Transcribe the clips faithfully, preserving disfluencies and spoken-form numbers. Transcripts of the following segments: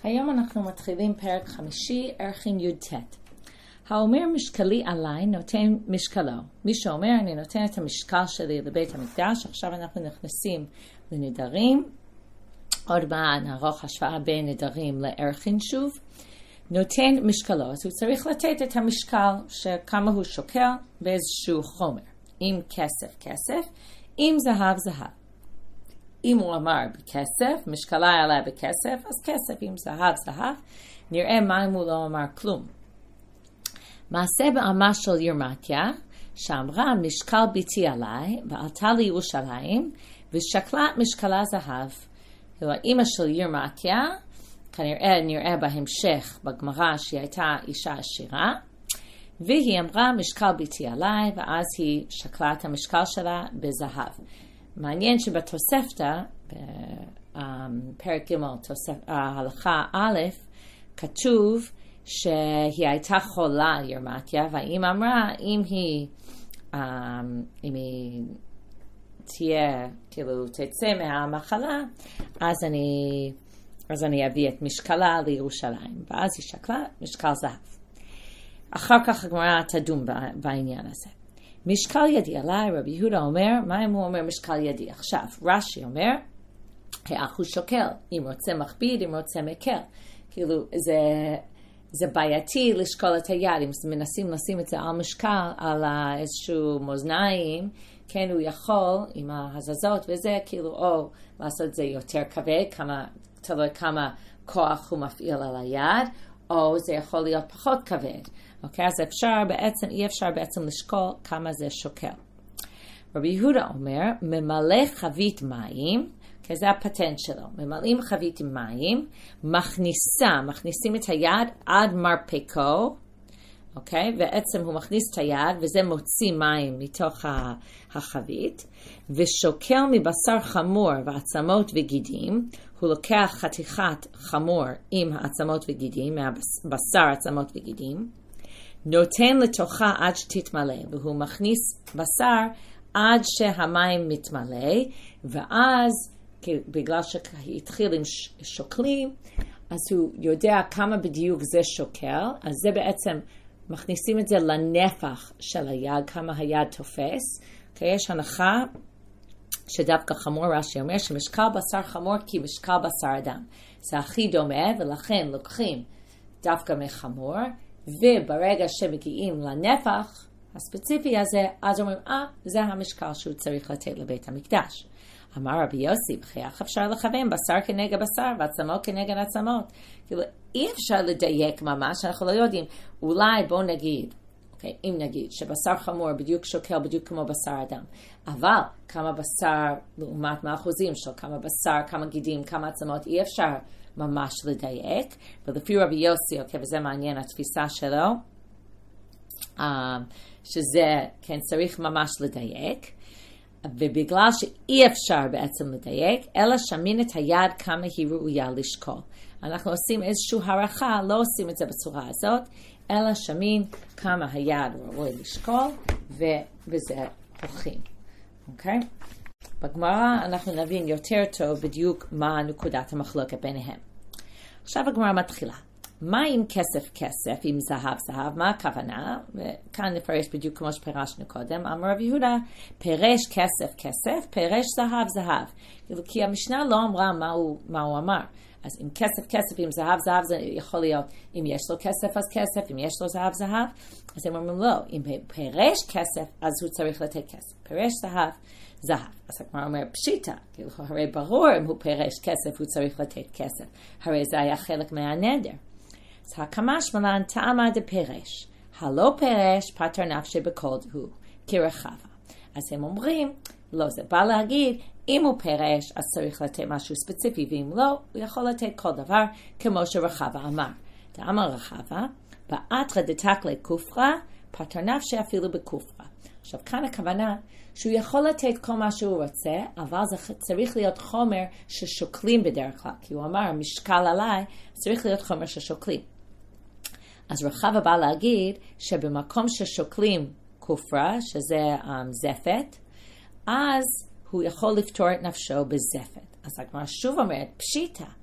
היום אנחנו מתחילים פרק חמישי, ערכין י"ט. האומר משקלי עליי נותן משקלו. מי שאומר אני נותן את המשקל שלי לבית המקדש. עכשיו אנחנו נכנסים לנדרים. עוד מעט נערוך השוואה בין נדרים לערכין שוב. נותן משקלו, אז הוא צריך לתת את המשקל שכמה הוא שוקל באיזשהו חומר. אם כסף, כסף. אם זהב, זהב. אם הוא אמר בכסף, משקלה עליה בכסף, אז כסף, אם זהב, זהב. נראה מה אם הוא לא אמר כלום. מעשה באמה של ירמתיה, שאמרה משקל ביתי עליי, ועלתה לירושלים, ושקלה משקלה זהב. האמא של ירמתיה, כנראה נראה בהמשך בגמרא שהיא הייתה אישה עשירה, והיא אמרה משקל ביתי עליי, ואז היא שקלה את המשקל שלה בזהב. מעניין שבתוספתא, בפרק ג' ההלכה א', כתוב שהיא הייתה חולה ירמתיה, והאמא אמרה, אם היא, אם היא תהיה, כאילו, תצא מהמחלה, אז אני, אז אני אביא את משקלה לירושלים. ואז היא שקלה משקל זהב. אחר כך הגמרא תדון בעניין הזה. משקל ידי עליי, רבי יהודה אומר, מה אם הוא אומר משקל ידי? עכשיו, רש"י אומר, איך הוא שוקל, אם רוצה מכביד, אם רוצה מקל. כאילו, זה, זה בעייתי לשקול את היד, אם מנסים לשים את זה על משקל, על איזשהו מאזניים, כן, הוא יכול, עם ההזזות וזה, כאילו, או לעשות את זה יותר כבד, כמה, תלוי כמה כוח הוא מפעיל על היד, או זה יכול להיות פחות כבד. אוקיי, אז אפשר בעצם, אי אפשר בעצם לשקול כמה זה שוקל. רבי יהודה אומר, ממלא חבית מים, כי זה הפטנט שלו, ממלאים חבית עם מים, מכניסה, מכניסים את היד עד מרפקו, אוקיי, בעצם הוא מכניס את היד, וזה מוציא מים מתוך החבית, ושוקל מבשר חמור ועצמות וגידים, הוא לוקח חתיכת חמור עם העצמות וגידים, מהבשר עצמות וגידים, נותן לתוכה עד שתתמלא, והוא מכניס בשר עד שהמים מתמלא, ואז בגלל שהתחיל עם שוקלים, אז הוא יודע כמה בדיוק זה שוקל, אז זה בעצם מכניסים את זה לנפח של היד, כמה היד תופס, כי יש הנחה שדווקא חמור, רש"י אומר שמשקל בשר חמור כי משקל בשר אדם. זה הכי דומה, ולכן לוקחים דווקא מחמור, וברגע שמגיעים לנפח הספציפי הזה, אז אומרים, אה, זה המשקל שהוא צריך לתת לבית המקדש. אמר רבי יוסי, בכך אפשר לכוון בשר כנגד בשר, ועצמות כנגד עצמות. כאילו, אי אפשר לדייק ממש, אנחנו לא יודעים. אולי בוא נגיד, אוקיי, אם נגיד שבשר חמור בדיוק שוקל בדיוק כמו בשר אדם, אבל כמה בשר לעומת מה אחוזים של כמה בשר, כמה גידים, כמה עצמות, אי אפשר ממש לדייק. ולפי רבי יוסי, אוקיי, וזה מעניין התפיסה שלו, שזה, כן, צריך ממש לדייק. ובגלל שאי אפשר בעצם לדייק, אלא שמין את היד כמה היא ראויה לשקול. אנחנו עושים איזושהי הערכה, לא עושים את זה בצורה הזאת, אלא שמין כמה היד ראוי לשקול, וזה הולכים. אוקיי? בגמרא אנחנו נבין יותר טוב בדיוק מה נקודת המחלוקת ביניהם. עכשיו הגמרא מתחילה. מה עם כסף כסף, עם זהב זהב, מה הכוונה? וכאן נפרש בדיוק כמו שפרשנו קודם. אמר רבי יהודה, פרש כסף כסף, פרש זהב זהב. כי המשנה לא אמרה מה הוא, מה הוא אמר. אז עם כסף כסף, עם זהב זהב, זה יכול להיות, אם יש לו כסף אז כסף, אם יש לו זהב זהב. אז הם אומרים לא, אם פרש כסף, אז הוא צריך לתת כסף. פרש זהב, זהב. אז הגמרא אומר פשיטה, כאילו הרי ברור אם הוא פרש כסף, הוא צריך לתת כסף. הרי זה היה חלק מהנדר. אז הקמש מלן טעמה דפרש, הלא פרש פטר נפשי בכל דהו, כרחבה. אז הם אומרים, לא, זה בא להגיד, אם הוא פרש, אז צריך לתת משהו ספציפי, ואם לא, הוא יכול לתת כל דבר, כמו שרחבה אמר. דאמר רחבה, באתרא דתקלי כופרא, פטר נפשי אפילו בכופרא. עכשיו, כאן הכוונה שהוא יכול לתת כל מה שהוא רוצה, אבל זה צריך להיות חומר ששוקלים בדרך כלל, כי הוא אמר, משקל עליי, צריך להיות חומר ששוקלים. אז רחבה בא להגיד שבמקום ששוקלים כופרה, שזה um, זפת, אז הוא יכול לפתור את נפשו בזפת. אז הגמרא שוב אומרת, פשיטה.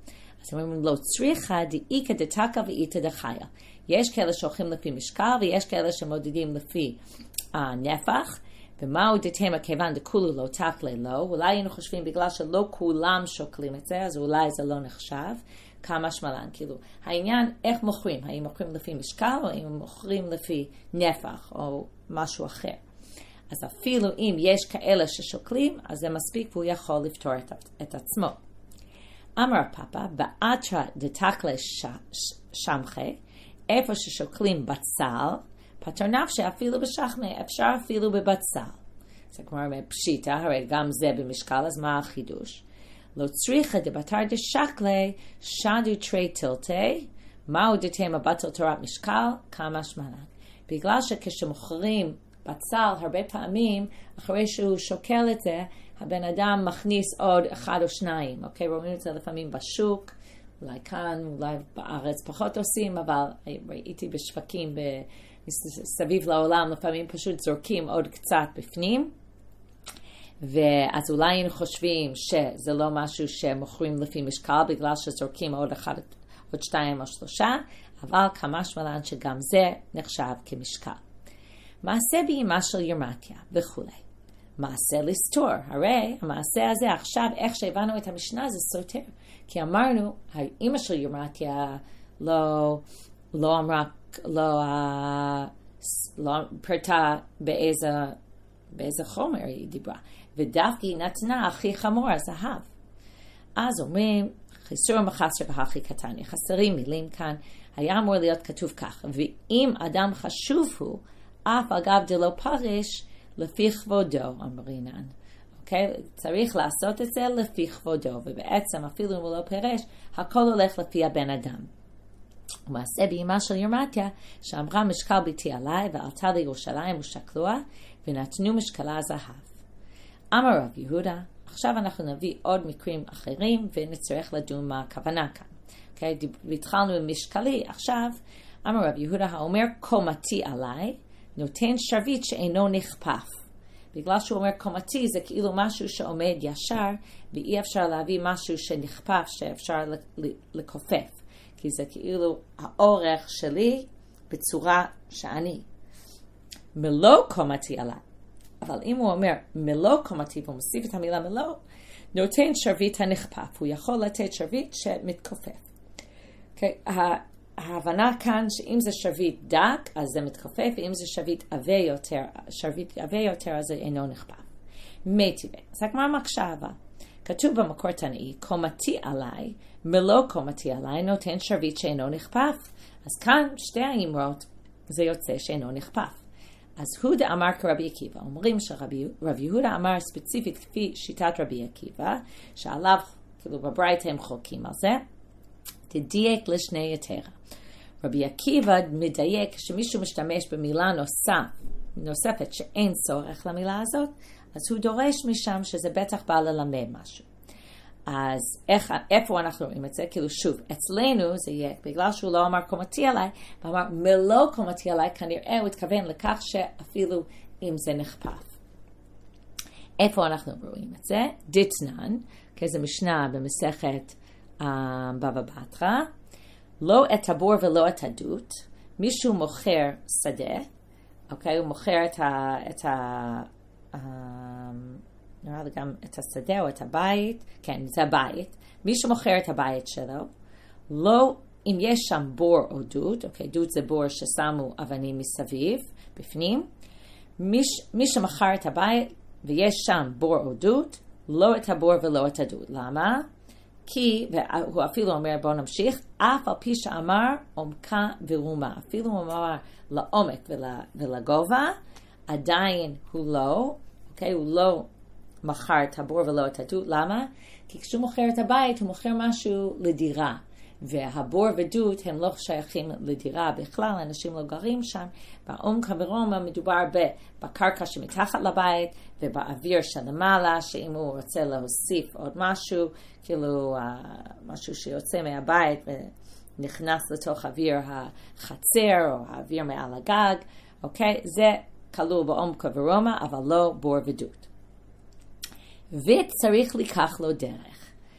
אז אומרים לא צריכה דאיקה דתקה ואיתה דחיה. יש כאלה שהולכים לפי משקל, ויש כאלה שמודדים לפי uh, נפח, ומהו דתמה כיוון דכולו לא תקלה לא, אולי היינו חושבים בגלל שלא כולם שוקלים את זה, אז אולי זה לא נחשב, כמה שמלן, כאילו, העניין איך מוכרים, האם מוכרים לפי משקל, או האם מוכרים לפי נפח, או משהו אחר. אז אפילו אם יש כאלה ששוקלים, אז זה מספיק והוא יכול לפתור את, את עצמו. אמר הפאפה, באתרא דתקלה שמחי, איפה ששוקלים בצל, פטר נפשי אפילו בשחמי, אפשר אפילו בבצל. זה כמו פשיטה, הרי גם זה במשקל, אז מה החידוש? לא צריכה דבתר דשקלי, שדו תרי טילטי, מהו דתמה בטל תורת משקל, כמה שמלן. בגלל שכשמוכרים בצל הרבה פעמים, אחרי שהוא שוקל את זה, הבן אדם מכניס עוד אחד או שניים, אוקיי? רואים את זה לפעמים בשוק, אולי כאן, אולי בארץ פחות עושים, אבל ראיתי בשווקים סביב לעולם, לפעמים פשוט זורקים עוד קצת בפנים, ואז אולי היינו חושבים שזה לא משהו שמוכרים לפי משקל, בגלל שזורקים עוד אחד, עוד שתיים או שלושה, אבל כמה שמלן שגם זה נחשב כמשקל. מעשה באימה של ירמתיה וכו'. מעשה לסתור. הרי המעשה הזה עכשיו, איך שהבנו את המשנה, זה סותר. כי אמרנו, האימא של ירמתיה לא, לא אמרה, לא, לא פרטה באיזה, באיזה חומר היא דיברה. ודווקא היא נתנה הכי חמור, הזהב. אז אומרים, חיסור מחסר בהכי קטן. חסרים מילים כאן. היה אמור להיות כתוב כך. ואם אדם חשוב הוא, אף אגב דלא פרש, לפי כבודו, אמרינן. אוקיי? צריך לעשות את זה לפי כבודו, ובעצם אפילו אם הוא לא פרש, הכל הולך לפי הבן אדם. ומעשה באימה של ירמתיה, שאמרה משקל ביתי עליי, ועלתה לירושלים ושקלוה, ונתנו משקלה זהב. אמר רב יהודה, עכשיו אנחנו נביא עוד מקרים אחרים, ונצטרך לדון מה הכוונה כאן. אוקיי? והתחלנו עם משקלי, עכשיו, אמר רב יהודה, האומר קומתי עליי, נותן שרביט שאינו נכפף. בגלל שהוא אומר קומתי, זה כאילו משהו שעומד ישר, ואי אפשר להביא משהו שנכפף, שאפשר לכופף. כי זה כאילו האורך שלי בצורה שאני. מלוא קומתי עליי. אבל אם הוא אומר מלוא קומתי, והוא מוסיף את המילה מלוא, נותן שרביט הנכפף. הוא יכול לתת שרביט שמתכופף. Okay, ההבנה כאן שאם זה שרביט דק, אז זה מתכופף, ואם זה שרביט עבה יותר, שרביט עבה יותר, אז זה אינו נכפף. מיטיבה. אז הגמרא מקשה אבל. כתוב במקור תנאי, קומתי עליי, מלוא קומתי עליי, נותן שרביט שאינו נכפף. אז כאן שתי האמרות, זה יוצא שאינו נכפף. אז הודה אמר כרבי עקיבא. אומרים שרב יהודה אמר ספציפית כפי שיטת רבי עקיבא, שעליו, כאילו בברייתא הם חולקים על זה, תדייק לשני יתרה. רבי עקיבא מדייק שמישהו משתמש במילה נוסף, נוספת שאין צורך למילה הזאת, אז הוא דורש משם שזה בטח בא ללמד משהו. אז איך, איפה אנחנו רואים את זה? כאילו שוב, אצלנו זה יהיה, בגלל שהוא לא אמר קומתי עליי, הוא אמר מלוא קומתי עליי, כנראה הוא התכוון לכך שאפילו אם זה נכפף. איפה אנחנו רואים את זה? דתנן, כאיזו משנה במסכת um, בבא בתרא, לא את הבור ולא את הדות, מישהו מוכר שדה, אוקיי? הוא מוכר את ה... את ה um, נראה לי גם את השדה או את הבית, כן, זה הבית, מישהו מוכר את הבית שלו, לא, אם יש שם בור או דות, אוקיי, דות זה בור ששמו אבנים מסביב, בפנים, מי, מי שמכר את הבית ויש שם בור או דות, לא את הבור ולא את הדות. למה? כי, והוא אפילו אומר, בואו נמשיך, אף על פי שאמר עומקה ורומה, אפילו הוא אמר לעומק ול, ולגובה, עדיין הוא לא, אוקיי, הוא לא מכר את הבור ולא את הדות. למה? כי כשהוא מוכר את הבית, הוא מוכר משהו לדירה. והבור ודות הם לא שייכים לדירה בכלל, אנשים לא גרים שם. בעומקה ורומה מדובר בקרקע שמתחת לבית, ובאוויר שלמעלה, שאם הוא רוצה להוסיף עוד משהו, כאילו משהו שיוצא מהבית ונכנס לתוך אוויר החצר, או האוויר מעל הגג, אוקיי? זה כלול בעומקה ורומה, אבל לא בור ודות. וצריך לקח לו דרך.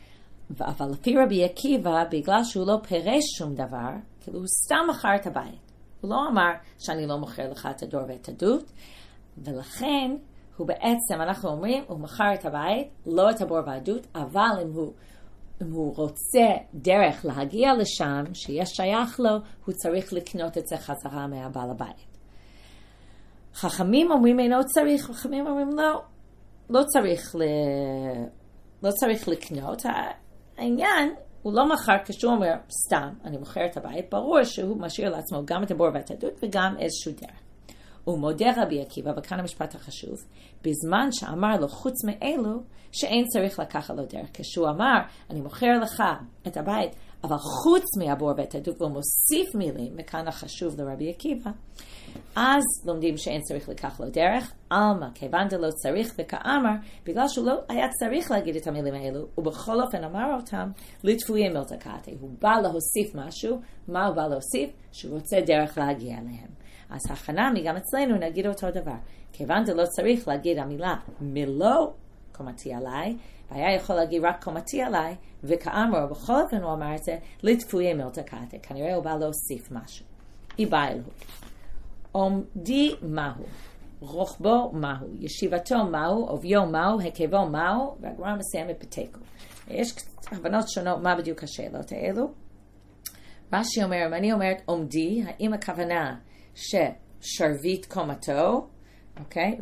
אבל לפי רבי עקיבא, בגלל שהוא לא פירש שום דבר, כאילו הוא סתם מכר את הבית. הוא לא אמר שאני לא מוכר לך את הדור ואת הדות, ולכן הוא בעצם, אנחנו אומרים, הוא מכר את הבית, לא את הבור והדות, אבל אם הוא, אם הוא רוצה דרך להגיע לשם, שיש שייך לו, הוא צריך לקנות את זה חזרה מהבעל הבית. חכמים אומרים אינו צריך, חכמים אומרים לא, לא צריך, ל... לא צריך לקנות. העניין, הוא לא מכר כשהוא אומר סתם, אני מוכר את הבית, ברור שהוא משאיר לעצמו גם את הבור ואת הדות וגם איזשהו דרך. הוא מודה רבי עקיבא, וכאן המשפט החשוב, בזמן שאמר לו חוץ מאלו, שאין צריך לקחת לו דרך. כשהוא אמר, אני מוכר לך את הבית, אבל חוץ מהבור ואת הדות, והוא מוסיף מילים, וכאן החשוב לרבי עקיבא, אז לומדים שאין צריך לקח לו דרך, אלמה, כיוון דלא צריך וכאמר, בגלל שהוא לא היה צריך להגיד את המילים האלו, ובכל אופן אמר אותם, לתפויים מלתקעתי. הוא בא להוסיף משהו, מה הוא בא להוסיף? שהוא רוצה דרך להגיע אליהם. אז החנמי, גם אצלנו נגיד אותו דבר. כיוון דלא צריך להגיד המילה מלוא קומתי עליי, והיה יכול להגיד רק קומתי עליי, וכאמר, בכל אופן הוא אמר את זה, לתפויים מלתקעתי. כנראה הוא בא להוסיף משהו. איבא אלוהו. עומדי מהו, רוחבו מהו, ישיבתו מהו, אוביו מהו, היקבו מהו, והגמרא מסיימת בתיקו. יש הבנות שונות מה בדיוק השאלות האלו. רש"י אומר, אם אני אומרת עומדי, האם הכוונה ששרביט קומתו, אוקיי?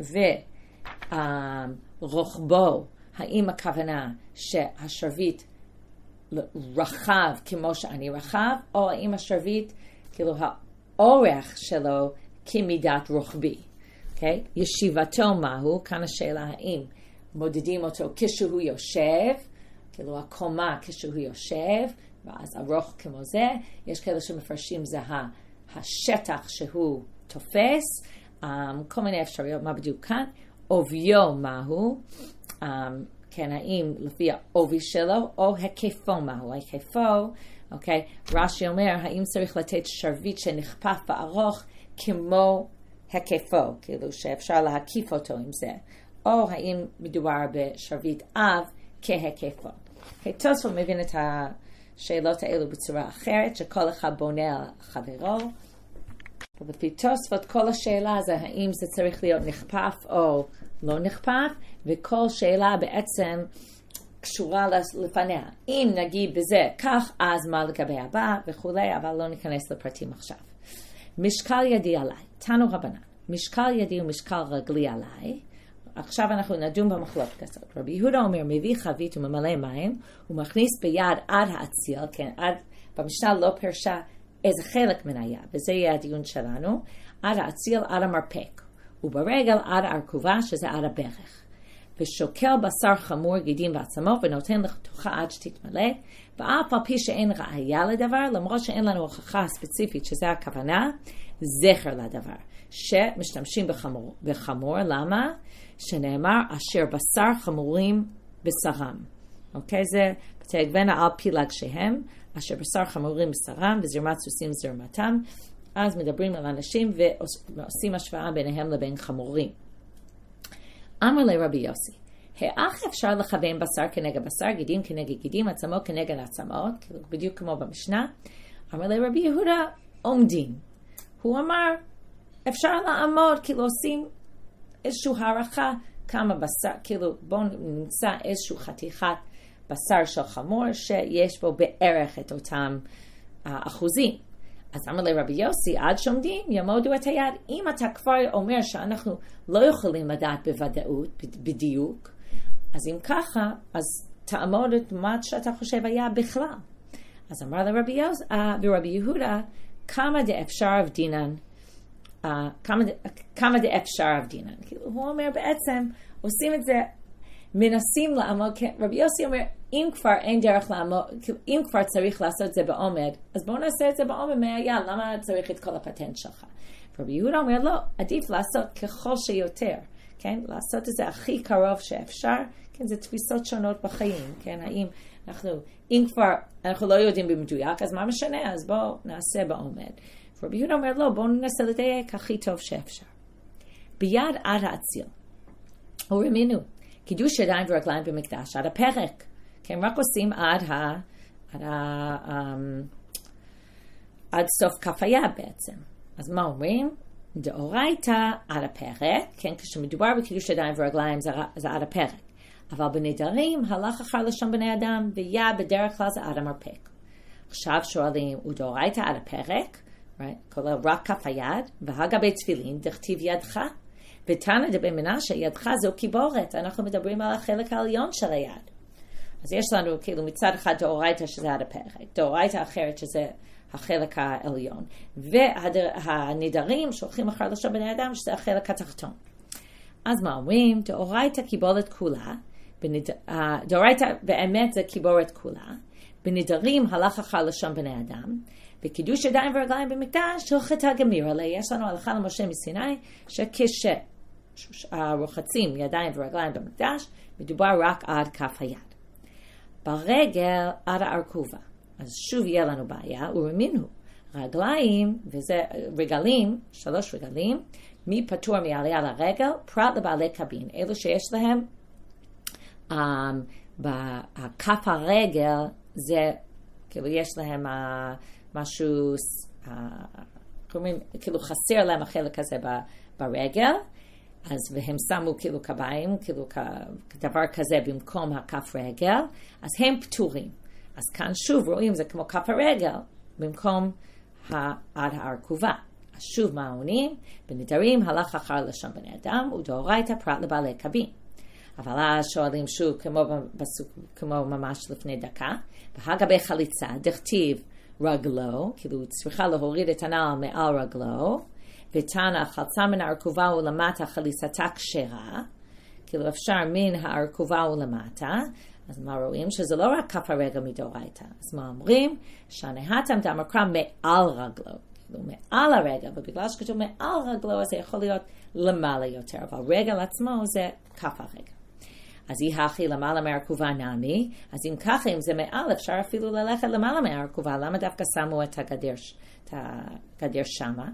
ורוחבו, האם הכוונה שהשרביט רחב כמו שאני רחב, או האם השרביט, כאילו האורך שלו, כמידת רוחבי. Okay? ישיבתו מהו, כאן השאלה האם מודדים אותו כשהוא יושב, כאילו הקומה כשהוא יושב, ואז ארוך כמו זה, יש כאלה שמפרשים זה השטח שהוא תופס, um, כל מיני אפשרויות, מה בדיוק כאן, אוביו מהו, um, כן, האם לפי האובי שלו, או היקפו מהו, היקפו, אוקיי, רש"י אומר, האם צריך לתת שרביט שנכפף וארוך כמו היקפו, כאילו שאפשר להקיף אותו עם זה, או האם מדובר בשרביט אב כהיקפו. תוספות מבין את השאלות האלו בצורה אחרת, שכל אחד בונה על חברו. ולפי תוספות, כל השאלה זה האם זה צריך להיות נכפף או לא נכפף, וכל שאלה בעצם קשורה לפניה. אם נגיד בזה כך, אז מה לגבי הבא וכולי, אבל לא ניכנס לפרטים עכשיו. משקל ידי עליי, תנו רבנן, משקל ידי ומשקל רגלי עליי. עכשיו אנחנו נדון במחלוקת הזאת. רבי יהודה אומר, מביא חבית וממלא מים, הוא מכניס ביד עד האציל, כן, עד, במשנה לא פרשה איזה חלק מן היד, וזה יהיה הדיון שלנו, עד האציל, עד המרפק, וברגל עד הארכובה, שזה עד הברך. ושוקל בשר חמור, גידים ועצמות, ונותן לתוכה עד שתתמלא, ואף על פי שאין ראיה לדבר, למרות שאין לנו הוכחה ספציפית שזה הכוונה, זכר לדבר, שמשתמשים בחמור. בחמור, למה? שנאמר, אשר בשר חמורים בשרם. אוקיי? זה בתגבנה על פילג שהם, אשר בשר חמורים בשרם, וזרמת סוסים זרמתם, אז מדברים על אנשים ועושים השוואה ביניהם לבין חמורים. אמר לרבי יוסי, האח אפשר לכוון בשר כנגד בשר, גידים כנגד גידים, עצמות כנגד עצמות, בדיוק כמו במשנה. אמר לרבי יהודה, עומדים. הוא אמר, אפשר לעמוד, כאילו עושים איזושהי הערכה, כמה בשר, כאילו בואו נמצא איזושהי חתיכת בשר של חמור, שיש בו בערך את אותם אחוזים. אז אמר לרבי יוסי, עד שעומדים, יעמודו את היד. אם אתה כבר אומר שאנחנו לא יכולים לדעת בוודאות, בדיוק, אז אם ככה, אז תעמוד את מה שאתה חושב היה בכלל. אז אמר לרבי יוסי, ורבי יהודה, כמה דאפשר אבדינן, כמה, כמה דאפשר אבדינן. הוא אומר בעצם, עושים את זה, מנסים לעמוד, רבי יוסי אומר, אם כבר אין דרך לעמוד, אם כבר צריך לעשות את זה בעומד, אז בואו נעשה את זה בעומד מהיד, למה צריך את כל הפטנט שלך? רבי יהודה אומר, לא, עדיף לעשות ככל שיותר, כן? לעשות את זה הכי קרוב שאפשר, כן? זה תפיסות שונות בחיים, כן? האם אנחנו, אם כבר אנחנו לא יודעים במדויק, אז מה משנה? אז בואו נעשה בעומד. רבי יהודה אומר, לא, בואו ננסה לדייק הכי טוב שאפשר. ביד עד האציל, או רמינו, קידוש ידיים ורגליים במקדש עד הפרק, כן? הם רק עושים עד ה... עד ה... עד סוף כף היד בעצם. אז מה אומרים? דאורייתא עד הפרק, כן, כשמדובר בקידוש ידיים ורגליים זה, זה עד הפרק. אבל בנדרים הלך אחר לשון בני אדם, ויד בדרך כלל זה עד המרפק. עכשיו שואלים, ודאורייתא עד הפרק, right? כולל רק כף היד, והגבי תפילין, דכתיב ידך, ותנא דבי מנשה, ידך זו קיבורת, אנחנו מדברים על החלק העליון של היד. אז יש לנו כאילו מצד אחד דאורייתא שזה עד הפרק, דאורייתא אחרת שזה החלק העליון, והנדרים שהולכים אחר לשון בני אדם שזה החלק התחתון. אז מה אומרים? דאורייתא קיבולת כולה, דאורייתא באמת זה קיבורת כולה, בנדרים הלך אחר לשון בני אדם, בקידוש ידיים ורגליים במקדש הלכתה גמירא ליה. יש לנו הלכה למשה מסיני שכשרוחצים ידיים ורגליים במקדש מדובר רק עד כף היד. ברגל עד הארכובה. אז שוב יהיה לנו בעיה, ורמינו, רגליים, וזה רגלים, שלוש רגלים, מי פטור מעלייה לרגל, פרט לבעלי קבין, אלו שיש להם, um, בכף הרגל, זה, כאילו יש להם uh, משהו, uh, קוראים, כאילו חסר להם החלק הזה ברגל, אז והם שמו כאילו קביים, כאילו כדבר כזה במקום הכף רגל, אז הם פטורים. אז כאן שוב רואים זה כמו כף הרגל, במקום עד הארכובה. אז שוב מה עונים? בנדרים הלך אחר לשון בני אדם, ודאורייתא פרט לבעלי קבין. אבל אז שואלים שוב, כמו, בסוג, כמו ממש לפני דקה, והגבי חליצה, דכתיב רגלו, כאילו צריכה להוריד את הנעל מעל רגלו, ותנא חלצה מן הארכובה ולמטה חליצתה כשרה, כאילו אפשר מן הארכובה ולמטה, אז מה רואים? שזה לא רק כף הרגל מדאורייתא. אז מה אומרים? שהנהתם דאמקרא מעל רגלו, כאילו מעל הרגל, ובגלל שכתוב מעל רגלו, אז זה יכול להיות למעלה יותר, אבל רגל עצמו זה כף הרגל. אז היא הכי למעלה מהארכובה נעמי, אז אם ככה, אם זה מעל, אפשר אפילו ללכת למעלה מהארכובה, למה דווקא שמו את הגדר, את הגדר שמה?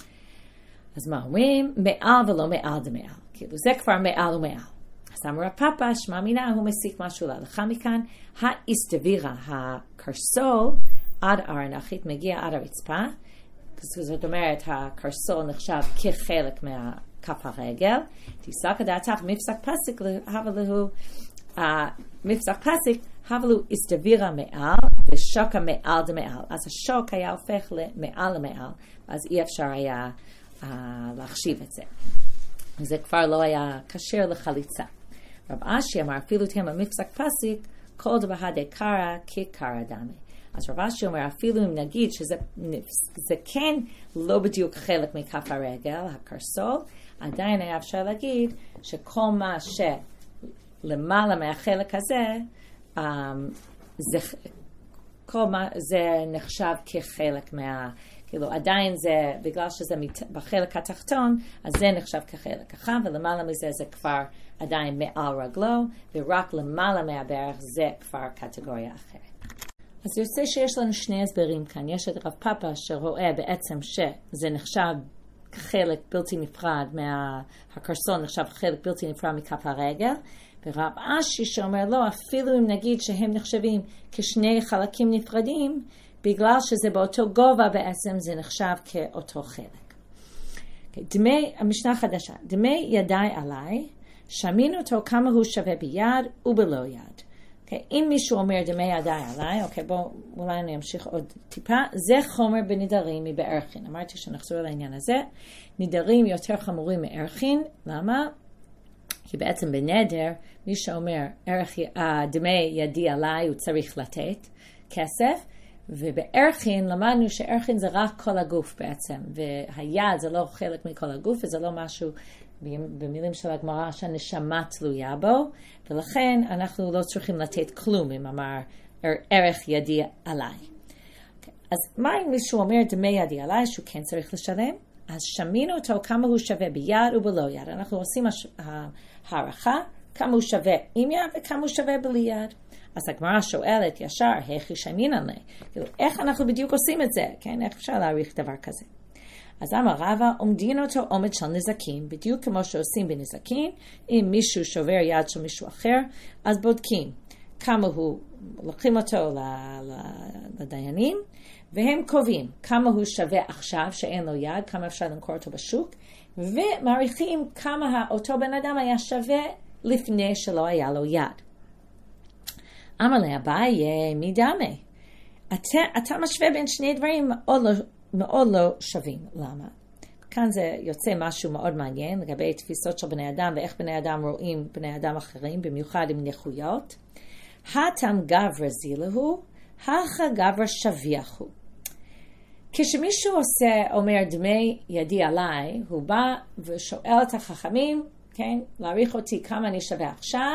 אז מה אומרים? מעל ולא מעל דמעל. כאילו זה כבר מעל ומעל. אז אמר הפאפה, שמע מינה, הוא מסיק משהו להלכה מכאן. האיסטבירה, הקרסול, עד הארנחית, מגיע עד הרצפה. זאת אומרת, הקרסול נחשב כחלק מהכף הרגל. תסלק דעתך, מפסק פסיק, הבלו, מפסק פסיק, הבלו איסטבירה מעל, ושוקה מעל דמעל. אז השוק היה הופך למעל למעל, אז אי אפשר היה uh, להחשיב את זה. זה כבר לא היה קשר לחליצה. רב אשי אמר, אפילו תהם המפסק פסיק, כל דבר דקרא כקרא דמי. אז רב אשי אומר, אפילו אם נגיד שזה זה כן לא בדיוק חלק מכף הרגל, הקרסול, עדיין היה אפשר להגיד שכל מה שלמעלה מהחלק הזה, um, זה, כל מה, זה נחשב כחלק מה... כאילו עדיין זה, בגלל שזה בחלק התחתון, אז זה נחשב כחלק אחד, ולמעלה מזה זה כבר עדיין מעל רגלו, ורק למעלה מהברך זה כבר קטגוריה אחרת. אז יוצא שיש לנו שני הסברים כאן. יש את רב פאפה שרואה בעצם שזה נחשב חלק בלתי נפרד, מהקרסול נחשב חלק בלתי נפרד מכף הרגל, ורב אשי שאומר לא, אפילו אם נגיד שהם נחשבים כשני חלקים נפרדים, בגלל שזה באותו גובה בעצם זה נחשב כאותו חלק. דמי, המשנה חדשה, דמי ידיי עליי, שמינו אותו כמה הוא שווה ביד ובלא יד. Okay, אם מישהו אומר דמי ידיי עליי, okay, בואו אולי אני אמשיך עוד טיפה, זה חומר בנדרים מבערכין. אמרתי שנחזור על העניין הזה, נדרים יותר חמורים מערכין, למה? כי בעצם בנדר, מי שאומר ערך, דמי ידי עליי הוא צריך לתת כסף, ובערכין למדנו שערכין זה רק כל הגוף בעצם, והיד זה לא חלק מכל הגוף, וזה לא משהו במילים של הגמרא שהנשמה תלויה בו, ולכן אנחנו לא צריכים לתת כלום אם אמר ערך ידי עליי. אז מה אם מישהו אומר דמי ידי עליי שהוא כן צריך לשלם? אז שמינו אותו כמה הוא שווה ביד ובלא יד. אנחנו עושים הערכה כמה הוא שווה עם יד וכמה הוא שווה בלי יד. אז הגמרא שואלת ישר, איך ישמין עלי? כאילו, איך אנחנו בדיוק עושים את זה? כן, איך אפשר להעריך דבר כזה? אז אמר רבא, עומדין אותו עומד של נזקים, בדיוק כמו שעושים בנזקים, אם מישהו שובר יד של מישהו אחר, אז בודקים. כמה הוא, לוקחים אותו לדיינים, והם קובעים כמה הוא שווה עכשיו, שאין לו יד, כמה אפשר למכור אותו בשוק, ומעריכים כמה אותו בן אדם היה שווה לפני שלא היה לו יד. אמר לאביי, מי דמה? אתה, אתה משווה בין שני דברים מאוד לא, מאוד לא שווים. למה? כאן זה יוצא משהו מאוד מעניין לגבי תפיסות של בני אדם ואיך בני אדם רואים בני אדם אחרים, במיוחד עם נכויות. התם גבר זילהו, הכה גבר שוויחו. כשמישהו עושה, אומר דמי ידי עליי, הוא בא ושואל את החכמים, כן, להעריך אותי כמה אני שווה עכשיו,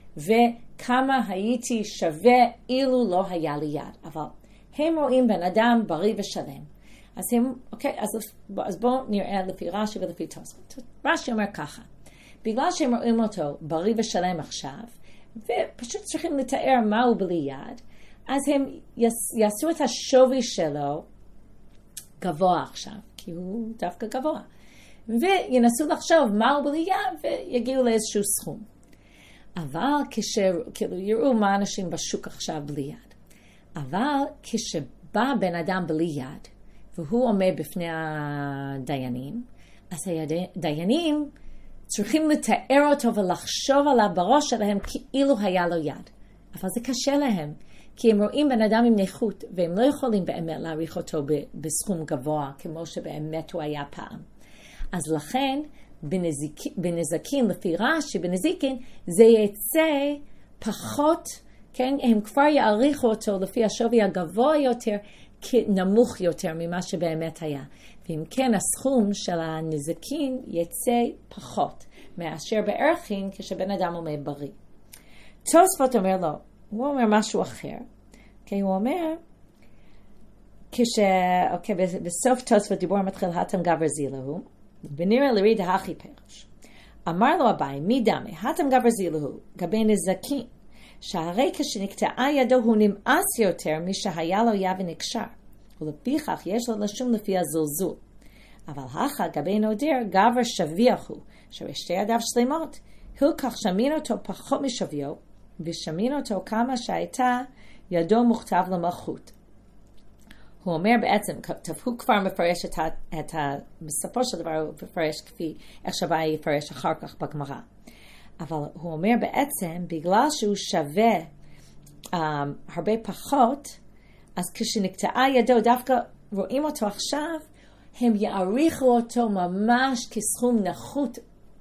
וכמה הייתי שווה אילו לא היה לי יד. אבל הם רואים בן אדם בריא ושלם. אז הם, אוקיי, אז, אז בואו נראה לפי רש"י ולפי תוספות. רש"י אומר ככה, בגלל שהם רואים אותו בריא ושלם עכשיו, ופשוט צריכים לתאר מהו בלי יד, אז הם יעשו את השווי שלו גבוה עכשיו, כי הוא דווקא גבוה. וינסו לחשוב מהו בלי יד, ויגיעו לאיזשהו סכום. אבל כשכאילו יראו מה אנשים בשוק עכשיו בלי יד. אבל כשבא בן אדם בלי יד, והוא עומד בפני הדיינים, אז הדיינים צריכים לתאר אותו ולחשוב עליו בראש שלהם כאילו היה לו יד. אבל זה קשה להם, כי הם רואים בן אדם עם נכות, והם לא יכולים באמת להעריך אותו בסכום גבוה, כמו שבאמת הוא היה פעם. אז לכן, בנזיק, בנזקים לפי רש"י, בנזיקין, זה יצא פחות, כן? הם כבר יעריכו אותו לפי השווי הגבוה יותר, כנמוך יותר ממה שבאמת היה. ואם כן, הסכום של הנזיקין יצא פחות, מאשר בערכין כשבן אדם עומד בריא. תוספות אומר לו, הוא אומר משהו אחר, כי הוא אומר, כש, אוקיי, בסוף תוספות דיבור מתחיל התם גבר זילהו, ונראה לריד הכי פרש. אמר לו אביי, מי דמה, התם גבר זילהו, גבי נזקים, שהרי כשנקטעה ידו הוא נמאס יותר משהיה לו יד ונקשר, ולפיכך יש לו לשום לפי הזלזול. אבל הכה גבי נודר גבר שוויח הוא, שהרי שתי ידיו שלמות, הלקח שמין אותו פחות משוויו, ושמין אותו כמה שהייתה ידו מוכתב למלכות. הוא אומר בעצם, הוא כבר מפרש את ה, את ה, בסופו של דבר הוא מפרש כפי איך שבא יפרש אחר כך בגמרא. אבל הוא אומר בעצם, בגלל שהוא שווה um, הרבה פחות, אז כשנקטעה ידו, דווקא רואים אותו עכשיו, הם יעריכו אותו ממש כסכום נחות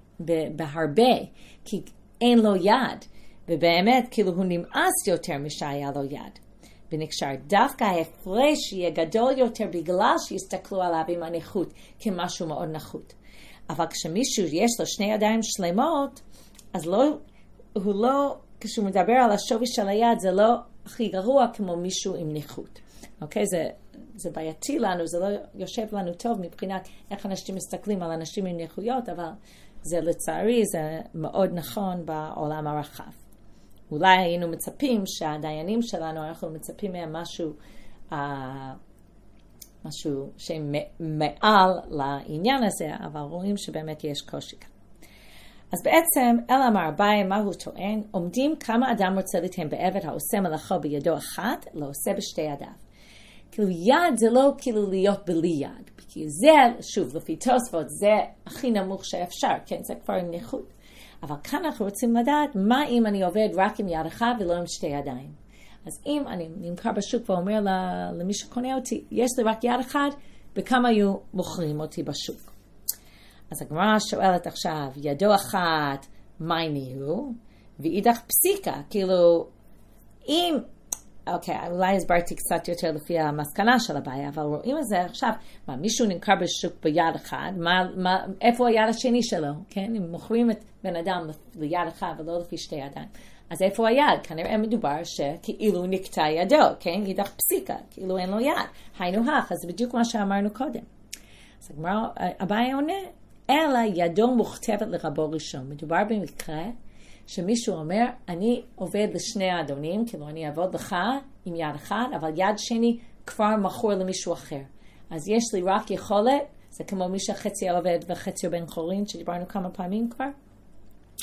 בהרבה, כי אין לו יד, ובאמת כאילו הוא נמאס יותר משהיה לו יד. ונקשר דווקא ההפרש יהיה גדול יותר בגלל שיסתכלו עליו עם הנחות כמשהו מאוד נחות. אבל כשמישהו יש לו שני ידיים שלמות, אז לא, הוא לא, כשהוא מדבר על השווי של היד, זה לא הכי גרוע כמו מישהו עם נכות. אוקיי? זה, זה בעייתי לנו, זה לא יושב לנו טוב מבחינת איך אנשים מסתכלים על אנשים עם נכויות, אבל זה לצערי, זה מאוד נכון בעולם הרחב. אולי היינו מצפים שהדיינים שלנו, אנחנו מצפים מהם משהו, אה, משהו שמעל לעניין הזה, אבל רואים שבאמת יש קושי כאן. אז בעצם, אל אמר אביי, מה הוא טוען? עומדים כמה אדם רוצה לתאם בעבד העושה מלאכו בידו אחת, לא עושה בשתי ידיו. כאילו יד זה לא כאילו להיות בלי יד, כי זה, שוב, לפי תוספות, זה הכי נמוך שאפשר, כן, זה כבר עם נכות. אבל כאן אנחנו רוצים לדעת מה אם אני עובד רק עם יד אחד ולא עם שתי ידיים. אז אם אני נמכר בשוק ואומר למי שקונה אותי, יש לי רק יד אחד, בכמה היו מוכרים אותי בשוק? אז הגמרא שואלת עכשיו, ידו אחת, מה נהיו? ואידך פסיקה, כאילו, אם, אוקיי, אולי הסברתי קצת יותר לפי המסקנה של הבעיה, אבל רואים את זה עכשיו, מה, מישהו נמכר בשוק ביד אחד, מה, מה, איפה היד השני שלו, כן? אם מוכרים את בן אדם ליד אחד ולא לפי שתי ידיים, אז איפה היד? כנראה מדובר שכאילו נקטע ידו, כן? אידך פסיקה, כאילו אין לו יד. היינו הך, אז זה בדיוק מה שאמרנו קודם. אז הגמרא, הבעיה עונה, אלא ידו מוכתבת לרבו ראשון. מדובר במקרה שמישהו אומר, אני עובד לשני האדונים, כאילו אני אעבוד לך עם יד אחד, אבל יד שני כבר מכור למישהו אחר. אז יש לי רק יכולת, זה כמו מי שחצי עובד וחצי בן חורין, שדיברנו כמה פעמים כבר.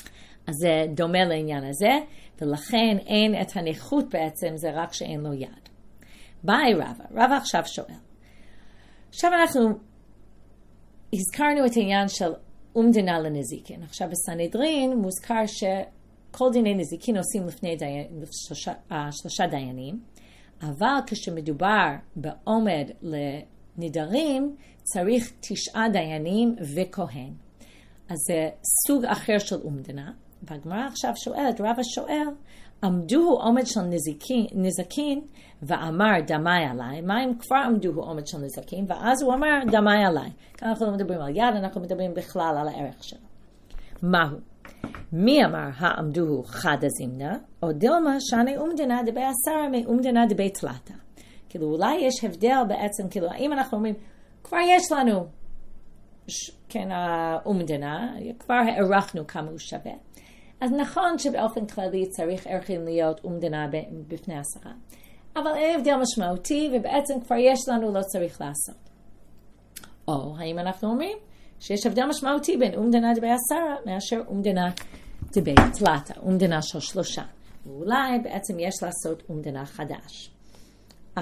אז זה דומה לעניין הזה, ולכן אין את הנכות בעצם, זה רק שאין לו יד. ביי רבא, רבא עכשיו שואל. עכשיו אנחנו הזכרנו את העניין של אומדנה לנזיקין. עכשיו בסנהדרין מוזכר שכל דיני נזיקין עושים לפני דיין, שלושה, שלושה דיינים, אבל כשמדובר בעומד לנדרים, צריך תשעה דיינים וכהן. אז זה סוג אחר של אומדנה, והגמרא עכשיו שואלת, רבא שואל, עמדו עומד של נזיקין, נזקין ואמר דמי עליי, מה אם כבר עמדו עומד של נזקין, ואז הוא אמר דמי עליי. כאן אנחנו לא מדברים על יד, אנחנו מדברים בכלל על הערך שלו. מהו? מי אמר העמדו חד הזימנה, או דילמה שאני אומדנה דבי עשרה מאומדנה דבי תלתה. כאילו אולי יש הבדל בעצם, כאילו האם אנחנו אומרים, כבר יש לנו, כן, האומדנה, כבר הערכנו כמה הוא שווה. אז נכון שבאופן כללי צריך ערכים להיות אומדנה בפני עשרה. אבל אין הבדל משמעותי, ובעצם כבר יש לנו, לא צריך לעשות. או האם אנחנו אומרים שיש הבדל משמעותי בין אומדנה דבי עשרה מאשר אומדנה דבי תלתה, אומדנה של שלושה. ואולי בעצם יש לעשות אומדנה חדש. Um,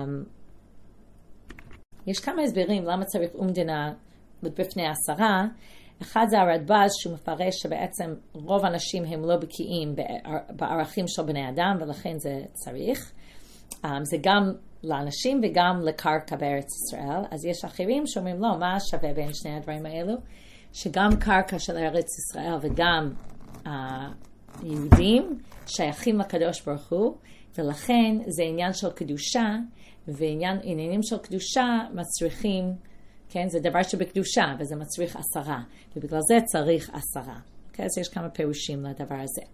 יש כמה הסברים למה צריך אומדנה בפני עשרה. אחד זה הרדב"ז שהוא מפרש שבעצם רוב האנשים הם לא בקיאים בערכים של בני אדם, ולכן זה צריך. Um, זה גם לאנשים וגם לקרקע בארץ ישראל. אז יש אחרים שאומרים לא, מה שווה בין שני הדברים האלו? שגם קרקע של ארץ ישראל וגם היהודים שייכים לקדוש ברוך הוא, ולכן זה עניין של קדושה, ועניינים של קדושה מצריכים, כן, זה דבר שבקדושה, וזה מצריך עשרה, ובגלל זה צריך עשרה. Okay, אז יש כמה פירושים לדבר הזה.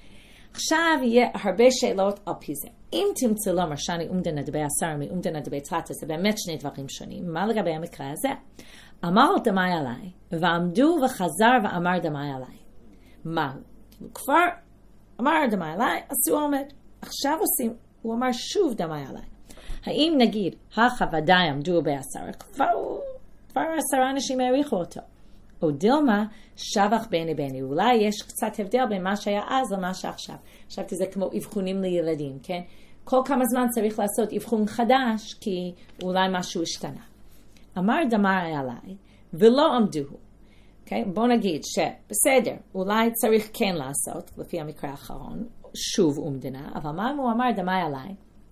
עכשיו יהיה הרבה שאלות על פי זה. אם תמצא לומר שאני אומדנה דבי עשרה מאומדנה דבי תלתה, זה באמת שני דברים שונים. מה לגבי המקרה הזה? אמר דמי עליי, ועמדו וחזר ואמר דמי עליי. מהו? כבר אמר דמי עליי, אז הוא עומד. עכשיו עושים, הוא אמר שוב דמי עליי. האם נגיד, הכה ודאי עמדו בעשרה, כבר, כבר עשרה אנשים העריכו אותו. או דילמה, שבח ביני ביני. אולי יש קצת הבדל בין מה שהיה אז למה שעכשיו. חשבתי זה כמו אבחונים לילדים, כן? כל כמה זמן צריך לעשות אבחון חדש, כי אולי משהו השתנה. אמר דמי עליי, ולא עמדו. Okay? בוא נגיד שבסדר, אולי צריך כן לעשות, לפי המקרה האחרון, שוב אומדנה, אבל מה הוא אמר דמי עליי?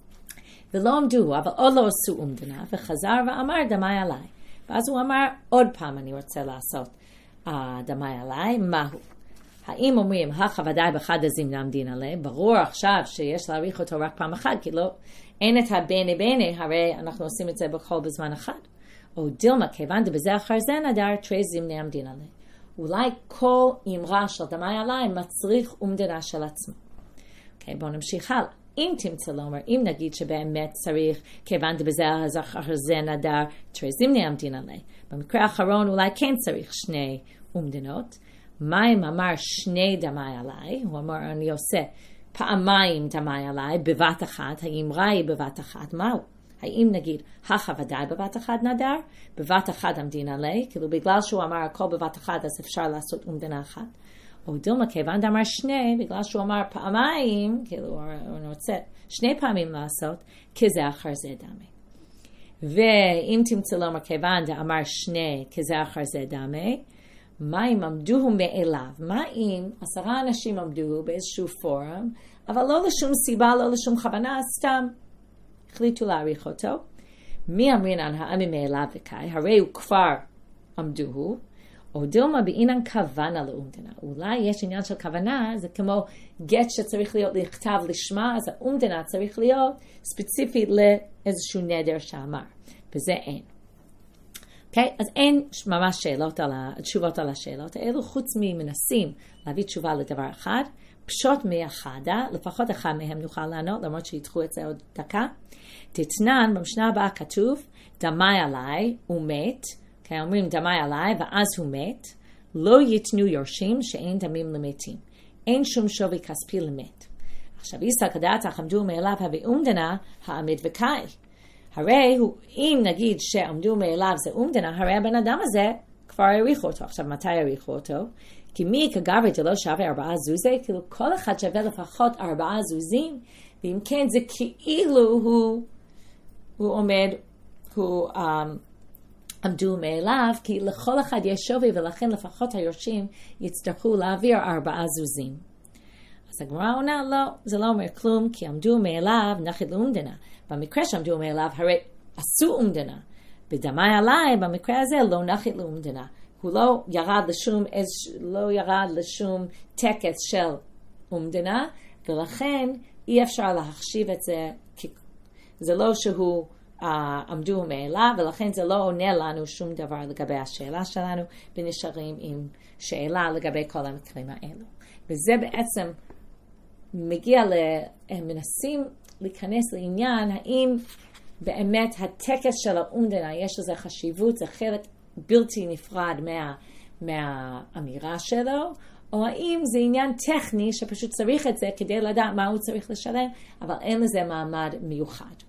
ולא עמדו, אבל עוד לא עשו אומדנה, וחזר ואמר דמי עליי. ואז הוא אמר, עוד פעם אני רוצה לעשות uh, דמי עליי, מהו? האם אומרים, הכה ודאי בחד הזימנה עמדין עלי? ברור עכשיו שיש להעריך אותו רק פעם אחת, כי לא, אין את הביני ביני, הרי אנחנו עושים את זה בכל בזמן אחד. או דילמה, כיוון דבזה אחר זה נדר, תרי זימנה עמדין עלי. אולי כל אמרה של דמי עליי מצריך אומדנה של עצמו. אוקיי, בואו נמשיך הלאה. אם תמצא לומר, אם נגיד שבאמת צריך, כיוון דבזה אחר זה נדר, תרי זימנה עמדין עלי. במקרה האחרון אולי כן צריך שני אומדנות. מה אם אמר שני דמי עליי? הוא אמר, אני עושה פעמיים דמי עליי, בבת אחת, האמרה היא בבת אחת, מהו? האם נגיד, הכה ודאי בבת אחת נדר, בבת אחת עמדין עלי, כאילו בגלל שהוא אמר הכל בבת אחת, אז אפשר לעשות אומדנה אחת. או דילמה, כיוון דאמר שני, בגלל שהוא אמר פעמיים, כאילו הוא רוצה שני פעמים לעשות, כזה אחר זה דמי. ואם תמצא לומר, כיוון דאמר שני, כזה אחר זה דמי, מה אם עמדוהו מאליו? מה אם עשרה אנשים עמדוהו באיזשהו פורום, אבל לא לשום סיבה, לא לשום כוונה, סתם החליטו להעריך אותו. מי אמרינן העמי מאליו וקאי? הרי הוא כבר עמדוהו. או דילמה בעינן כוונה לאומדנה. אולי יש עניין של כוונה, זה כמו גט שצריך להיות לכתב לשמה, אז האומדנה צריך להיות ספציפית לאיזשהו נדר שאמר. וזה אין. Okay? אז אין ממש שאלות על ה... תשובות על השאלות האלו, חוץ ממנסים להביא תשובה לדבר אחד, פשוט מאחדה, לפחות אחד מהם נוכל לענות, למרות שיתחו את זה עוד דקה. תתנן, במשנה הבאה כתוב, דמי עליי, הוא מת, okay, אומרים דמי עליי, ואז הוא מת, לא יתנו יורשים שאין דמים למתים. אין שום שווי כספי למת. עכשיו, איסא כדעת, עמדו מאליו הבאומדנה, העמד וקאי. הרי הוא, אם נגיד שעמדו מאליו זה אומדנה, הרי הבן אדם הזה כבר העריכו אותו. עכשיו, מתי העריכו אותו? כי מי כגברי דלא שווה ארבעה זוזי, כאילו כל אחד שווה לפחות ארבעה זוזים, ואם כן זה כאילו הוא, הוא עומד, הוא um, עמדו מאליו, כי לכל אחד יש שווי, ולכן לפחות היורשים יצטרכו להעביר ארבעה זוזים. אז הגמרא עונה, לא, זה לא אומר כלום, כי עמדו מאליו נחית לאומדנה. במקרה שעמדו מאליו, הרי עשו אומדנה. בדמי עליי, במקרה הזה, לא נחית לאומדנה. הוא לא ירד לשום, לא ירד לשום טקס של אומדנה, ולכן אי אפשר להחשיב את זה, כי זה לא שהוא uh, עמדו מאליו, ולכן זה לא עונה לנו שום דבר לגבי השאלה שלנו, ונשארים עם שאלה לגבי כל המקרים האלו. וזה בעצם מגיע, הם מנסים להיכנס לעניין, האם באמת הטקס של האומדנה, יש לזה חשיבות, זה חלק בלתי נפרד מה, מהאמירה שלו, או האם זה עניין טכני שפשוט צריך את זה כדי לדעת מה הוא צריך לשלם, אבל אין לזה מעמד מיוחד.